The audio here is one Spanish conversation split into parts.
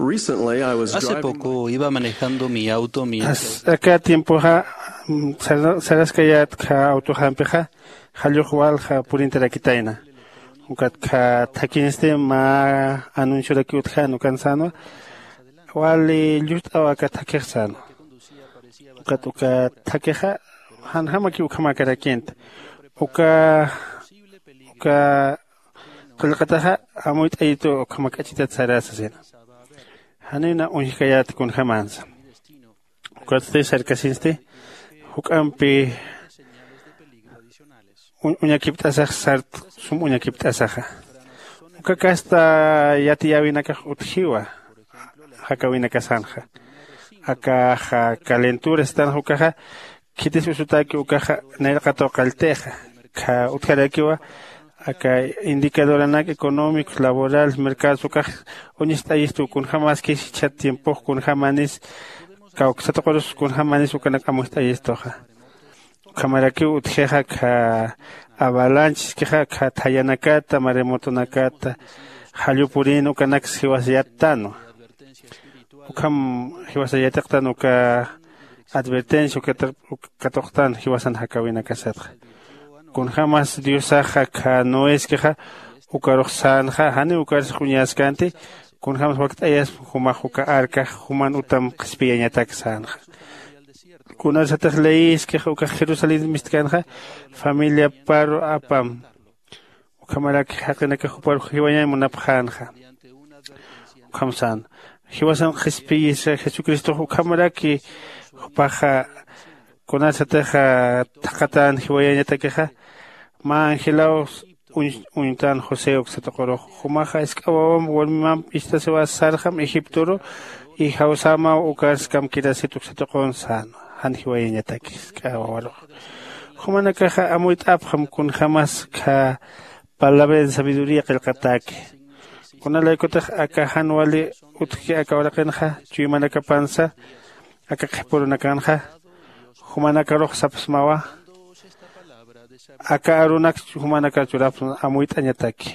Recently, I was Hace driving poco iba manejando mi auto mientras Acá tiempo salas que ya auto hampeja hallo jual por interakitaina ukat takin ma anuncio de que utja no cansano wali lut awaka takersan uka takeja han hamaki ukama karakent uka kulqataha amuit ayto ukama kachita tsarasasena hanina unhikayat kun hamansa ukat cercasinste hukampi uñakiptasaj sart sum uñakiptasaja ukakasta yatiyawinaka utjiwa hakawinaka sanja aka ja calentura están hukaja kitis usutaki ukaja nerqato qalteja ka utkarakiwa aka indicador económicos laborales mercados ukaja uñista isto kun jamás que chat tiempo kun jamanis Kauksatos kun hamanis ukanak amusta estoja. Kamaraki utjeja ka avalanches keja ka tayanakata maremoto nakata halupurin ukanak siwasiyatano. Ukam hiwasayatano ka advertencia ukatoktan hiwasan hakawina kasatja. Kun hamas diosaja ka no es keja ukaroxanja hani ukaris kuñaskante kun hamas waqt ayas humajuka arka human utam qspiyañatak sanja kunar sataq leis que uka Jerusalén mistkanja familia paro apam ukamara que haqina que hupar hiwaña munapjanja ukamsan hiwasan qspiyis Jesucristo ukamara que hupaja kunar sataq taqatan hiwañatakeja ma angelaos Untan José Oxatokoro, Humaja Escawam, Wolmam, Istasewa Sarham, Egiptoro, y Hausama Ukarskam Kirasitu Xatokon San, Hanhiwayatakis, Kawaro. Humanakaja Amuit Abham kun jamás ka palabra de sabiduría que el katake. Kuna la ikotaj aka hanwali utki aka orakenja, Chuimanaka panza, aka Kipurunakanja, Humanakaro Sapsmawa. Acá arunak humanaka churap amuit añataki.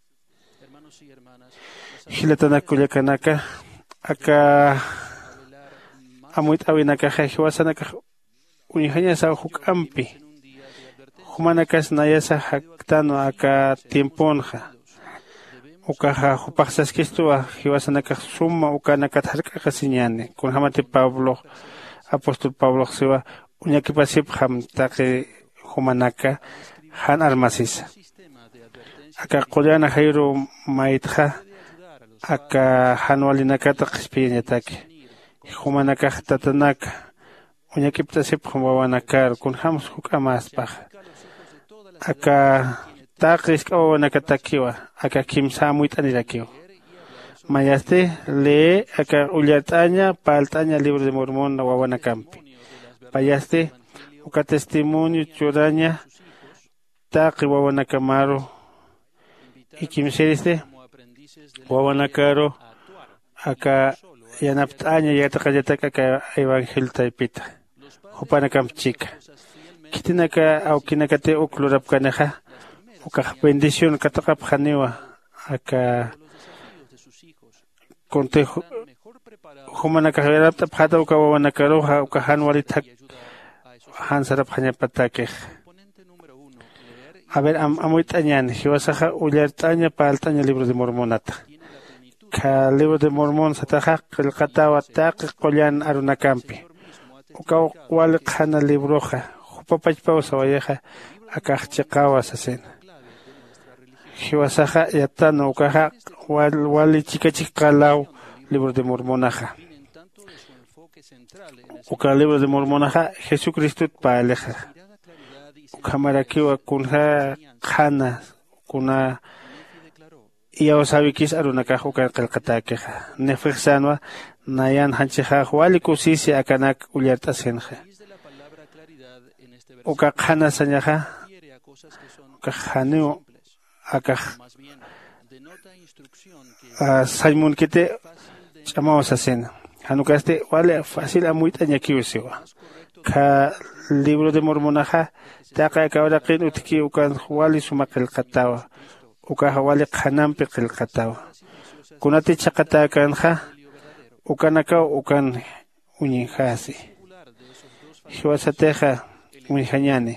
Hilatana kuyakanaka acá amuit awinaka hiwasanaka unihaña sa hukampi. Humanakas nayasa haktano acá tiemponja. Ukaja hupaxas kistua hiwasanaka suma ukanaka tarka siñane. Kun hamate Pablo, apóstol Pablo sewa uñakipasip ham take humanaka han armasis aka qulana khairu maitha aka hanwalinaka taqspiñataki humanaka tatanaka uñakiptasip humawanakar kun hams hukamas paj aka taqis kawanaka takiwa aka kimsa muitanirakiwa mayaste le aka ullataña paltaña libro de Mormón wawanakampi payaste uka testimonio churaña taqi wawanakamaru ikimseriste wawanakaro aka yanaptaña yataqallataka aka evangelio taipita hupanakampchika kitinaka aukinakate uklurapkanaja uka bendición kataqapjaniwa aka conte humanaka yarapta phata uka wawanakaro uka hanwalitak Hansarap Hañapataque. A ver, amuitañan, Hiwasaja, Ullartaña, Paltaña, libro de Mormonata. Ka libro de Mormón, Sataja, el Katawa, Taq, Collan, Arunacampi. Uka, Walkhana, libroja, Jupapachpao, Sawayeja, Akachekawa, Sasen. Hiwasaja, Yatano, Ukaja, Wali, Chikachikalau, libro de Mormonaja. Uka libro de Mormonaja, Jesucristo paaleja. Ukamarakiwa kunha khana, kuna iawasabikis arunaka uka kalkatakeja. Nefexanwa, nayan hancheja, wali kusisi akanak ulyartasenja. Uka khana sanyaja, uka khaneo, aka Simon kite, chamamos asena. Hanukaste vale fácil a muy tañakiusiwa. Ka libro de Mormonaja, taqa ka ahora qin utki ukan wali sumakil katawa. Uka wali khanampi qil katawa. Kunati chaqata kanja, ukanaka ukan uñinjasi hiwasateja uñijañani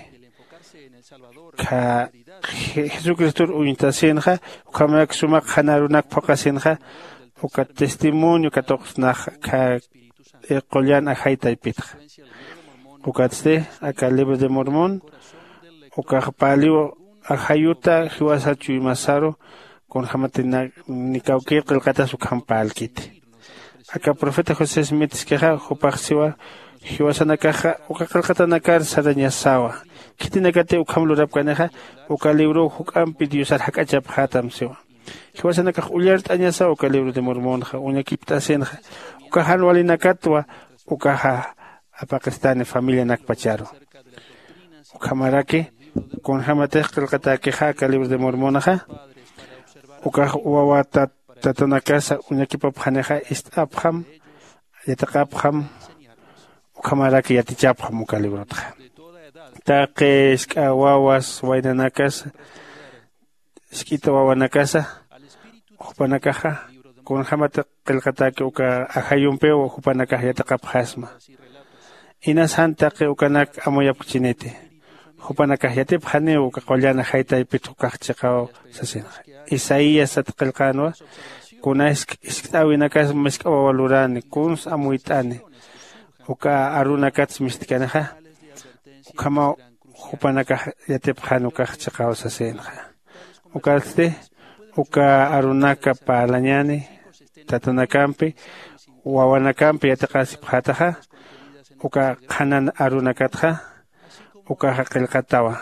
ka Jesucristo uñitasinja ukamarak sumak hanarunak pokasinja uka testimonio katoqsnaj ka qollan ajaytaypitja ukaste aka libro de Mormón uka palio ajayuta hiwasa chuymasaro con jamatina nikauki qilqata sukhampalkit aka profeta José Smith keja hupaqsiwa hiwasanakaja uka qilqatanakar sarañasawa kitinakate ukhamlurapkanaja uka libro hukampi diosar hakachap hatamsiwa hiwasanakaj ullart añasa uka libro de Mormón uñakiptasenja uka halwalinakatwa uka apakistani familia nakpacharo ukamaraki con jamatej qilqatakeja ka libro de Mormón uka wawa tatanakasa uñakipapjaneja istapjam yataqapjam ukamaraki yatichapjam uka librotja taqe isk'a wawas waynanakasa isk'ita wawanakasa upanakaja con jamata qilqataki uka ajayunpeo upanakaja yataqapjasma inas hantaqe ukanak amoyapchinete upanakaja yatipjane uka qollana haytaypit uqaqchiqaw sasinja Isaías atqilqanwa kuna isk'awinakas misk'awawalurani kuns amuyt'ani uka arunakats mistikanaja ukama upanaka yatipjan uqaqchiqaw sasinja ukaste uka arunaka palañani tatanakampi wawanakampi yataqasipjataja uka qanan arunakatja uka qilqatawa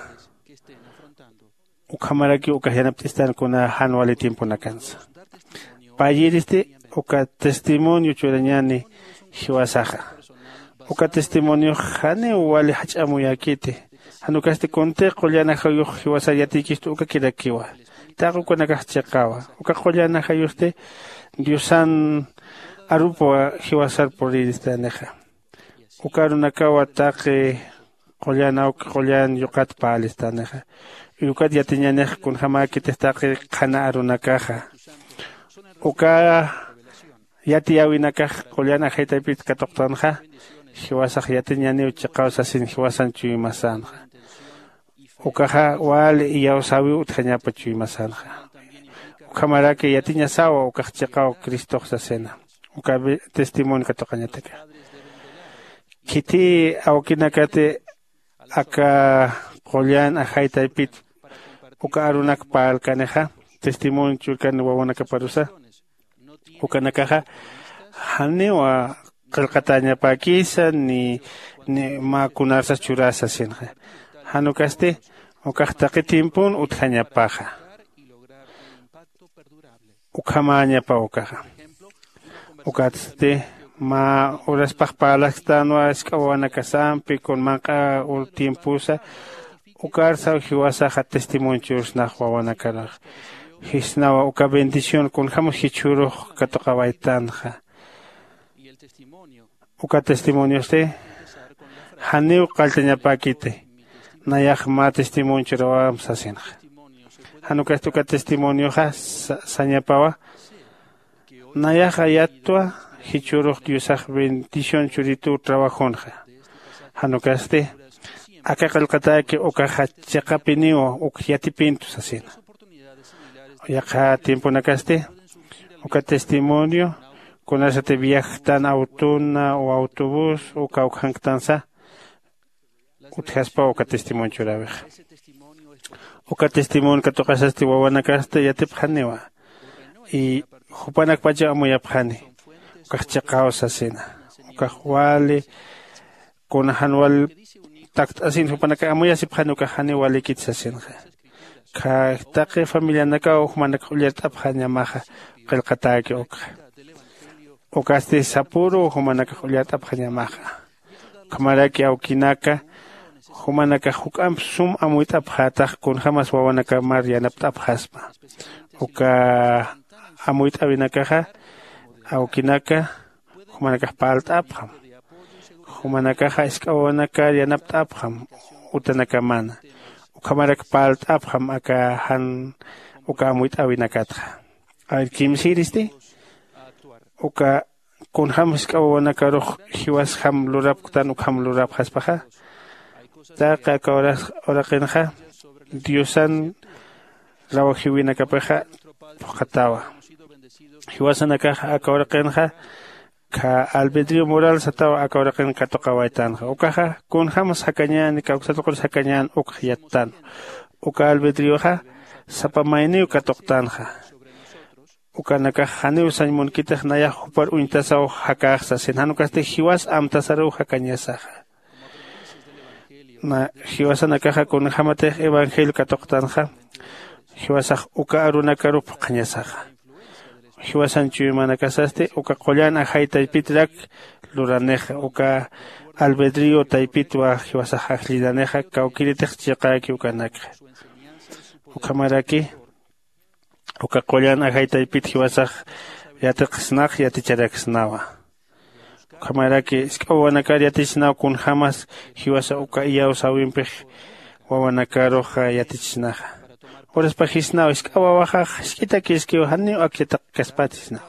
ukamaraki uka yanaptistan kuna hanwali tiempo nakansa payiriste uka testimonio churañani hiwasaja uka testimonio hane wali hach'amuyakite hanukaste konte qollana hayuq hiwasa yatikistu uka kirakiwa taqu kunakajchiqawa uka qollana hayuste diosan arupo hiwasar puridistaneja uka runakawa taqe qollana uka qollan yuqat palistaneja ukat yatiñanej kun hamaki testaqi qana arunakaja uka yatiyawinakaj qollana haytaypit katoqtanja hiwasaj yatiñani uchiqawsasin hiwasan chuymasanja ukaja wali iyawsawi utjañapa chuymasanja ukamaraki yatiñasawa ukajchiqaw Cristoqsasena uka testimonio katoqañataka kiti awkinakate aka qollan ajaytaypit uka arunak palkaneja testimonio churkan wawanaka parusa ukanakaja hanewa qilqataña pakisa ni makunarsa churasa sinja hanukaste ukaqtaqi tiempun utjañapaja ukamañapa ukaja ukaste ma uraspaq palaqstanwa isk'awanakasampi con manqa tiempusa ukarsa hiwasaja testimonio churasnaq wawanakara hisnawa uka bendición con jamos hichuruj katoqawaytanja uka testimonio este haniw qaltañapakite nayaq ma testimonio churawam sasinja hanukaste uka testimonio sañapawa nayaq ayatwa hichuruj diosaj bendición churitu trabajonja hanukaste aka qilqataki uka chiqapiniwa uka yatipintu sasina yaqa tiempo nakaste uka testimonio kunasate viajtan autona o autobús uka ukhanqtansa utjaspa uka testimonio churawej uka testimonio katoqasasti wawanakaste yatipjanewa y hupanak pacha amuyapjani ukaqchiqaw sasina uka wali kuna hanwal takt asin hupanaka amuyasipjani uka hani walikit sasinja ka taqi familia naka uhmanaka ullata apjañamaja qilqataki ukaste sapuro humanaka ullata apjañamaja kamaraki awkinaka humanaka huk'am sum amuyta apjataq kun hamas wawanaka mar yanapta apjaspa uka amuyta awinakaja awkinaka humanaka palta apjam humanakaja isk'awanaka yanapta apjam utanaka mana ukamarak palta apjam aka han uka amuyta awinakatja a ver kimsiristi uka kunhamus kawana karuj hiwas ham lurap tan ham lurap haspaja taqa ora qenja diosan lawa hiwina kapeja qatawa hiwasan akaja ora qenja ka albedrío moral satawa ora qenja toqawaitan ukaja kunhamus hakañan kawsatoqor hakañan uqyatan uka albedrío ja sapamaynio katoqtanja ukanaka haneu sanmun kitaq naya hupar uintasaw hakaqsa senhanu kaste hiwas amtasaru hakañasaja na hiwasanakaja kun hamatej evangelio katoqtanja hiwasaj uka arunakarup qañasaja hiwasan chuymanakasaste uka qollan ajaytaypitrak luraneja uka albedrío taypitwa hiwasaj ajlidaneja kawkiritej chiqaki ukanaka ukamaraki uka qollan ajaytaypit hiwasaj yatiqsnaq yaticharakisnawa ukamaraki isk'awanakar yatichisnawa kun hamas hiwasa uka iyaw sawinpej wawanakaroja yatichisnaja oraspa hisnawa isk'awawaja iskita kiskiwa hanniw akyataq kaspatisnawa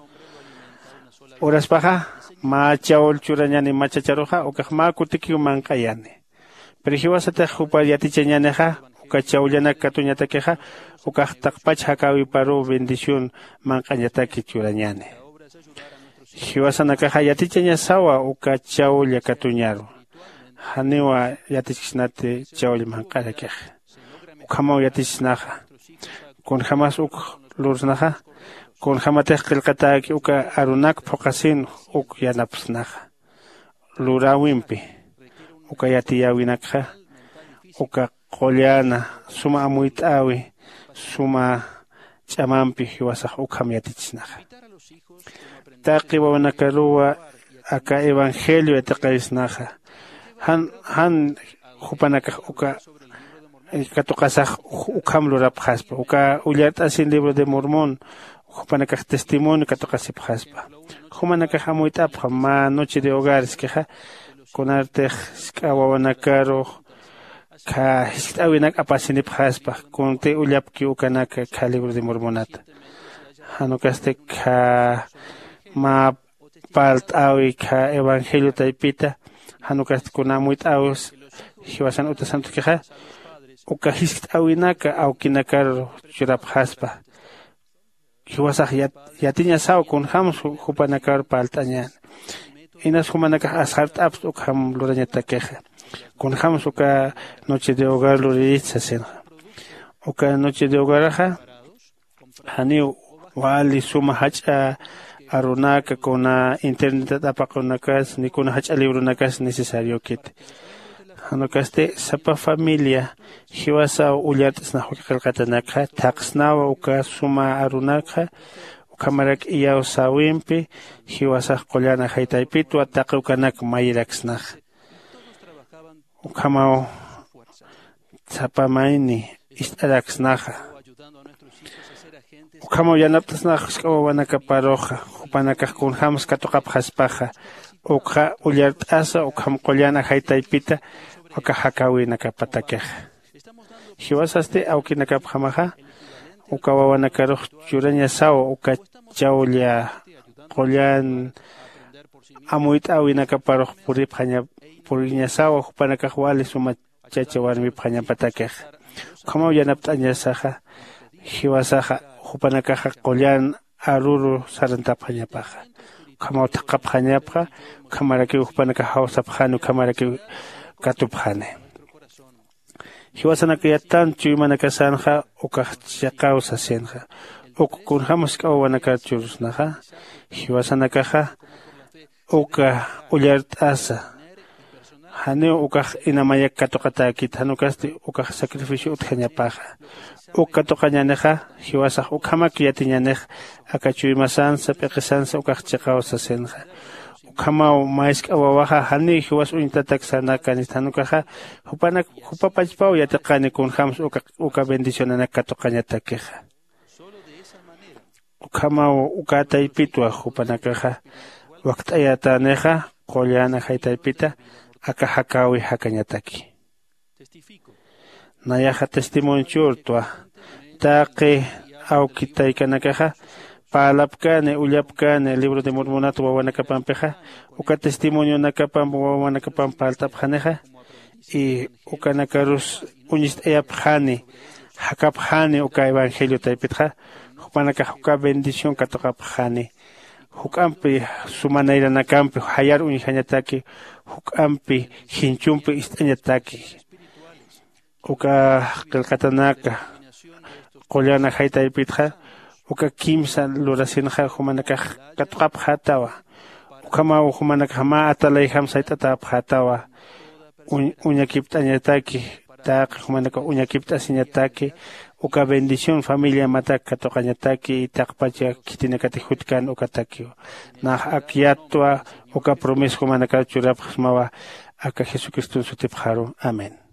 oraspaja machawul churañani machacharoja ukaq makutikiw manqayani pero hiwasataq hupar yatichañaneja uka chawllanak katuñatakeja ukaq taqpach hakawi paru bendición manqañataki churañani hiwasanakaja yatichaña sawa uka chawlla katuñaru haniwa yatichisnate chawlla manqarakeja ukamaw yatichisnaja kun hamas uk lursnaja kun hamatej qillqataki uka arunak phoqasin uk yanapsnaja lurawinpi uka yatiyawinakja uka qollana suma amuyt'awi suma ch'amanpi hiwasaj ukham yatichisnaja taqi wawanakaruwa aka evangelio yataqarisnaja han hupanakaj uka katuqasaj ukham lurapqaspa uka ullart'asin libro de Mormón hupanakaj testimonio katuqasipqaspa humanakaj amuyt'apqa ma noche de hogares keja kunartej wawanakaruj ka hisk'awinak apasinipqaspa kunte ullapki ukanaka ka libro de Mormonata hanukaste ka ma palt'awi ka evangelio taypita hanukaste kunamuyt'awis hiwasan utasantu keja uka hisk'awinaka awkinakar churapqaspa hiwasaj yatiña saw kun hamus hupanakar palt'añan inas humanakaj ashart'aps ukham lurañatakeja kun hamus uka noche de hogar luritsa senja uka noche de hogaraja haniw wali suma hach'a arunaka kuna internet apaqunakas ni kuna hach'a librunakas necesario kit hanukaste sapa familia hiwasa ullart'isna qillqatanaka taqsnawa uka suma arunaka ukamarak iyaw sawinpi hiwasaj qollana haytaypitu ataqi ukanak mayraksnaj ukamaw sapamayni ist'araksnaja ukamaw yanaptasnaj isk'awawanaka paroja hupanakaj kun hamus katuqapqaspaja ukha ullart'asa ukham qollana haytaypita uka hakawinaka patakeja hiwasaste awkinakapqamaja uka wawanakaruj churaña sawa uka chawlla qollan amuyt'awinaka paruj puriña sawa hupanakaj wali suma chacha warmipaqaña patakeja ukamaw yanapt'añasaja hiwasaja hupanakaja qollan aruru sarantapaqañapaja ukamaw taqapaqañapaqa ukamaraki hupanakaj hawsapaqani ukamaraki katupqani hiwasanaka yatan chuymanakasanja ukaq chaqawsa senja ukun hamus k'awanaka churusnaja hiwasanakaja uka ullart'asa haneu ukaq inamaya katuqatakita hanukaste ukaq sacrificio utqañapaja uka tuqañaneja hiwasaj ukhamaki yatiñanej aka chuymasansa piqisansa ukaq chaqawsa senja ukamaw maisk'awawaja hani hiwas uintatak sanaka nistanukaja hupapachpaw yatiqani kun hamus uka bendicionanaka tuqañatakeja ukamaw ukataypitwa hupanakaja waqt'ayataneja qollana haytaypita aka hakawi hakañataki nayaja testimonio churtwa taqi awkitaykanakaja palapkane ullapkane libro de Mormonato wawanakapanpeja uka testimonio nakapan wawanakapan paltapjaneja y uka nakarus uñist eyapjane hakapjane uka evangelio taipitja hupanaka uka bendición katokapjane hukampi sumanaira nakampi hayar uñijañataki hukampi hinchumpi istañataki uka qilqatanaka qollana haytaipitja uka kimsa lurasinja humanaka katokapjatawa ukama humanaka ma atalay hamsaytatapjatawa uñakiptañataki taq humanaka uñakiptasiñataki uka bendición familia mataka toqañataki taqpacha kitinakati hutkan ukataki nah akyatwa uka promes humanaka churapjmawa aka Jesucristo sutipjaru amén.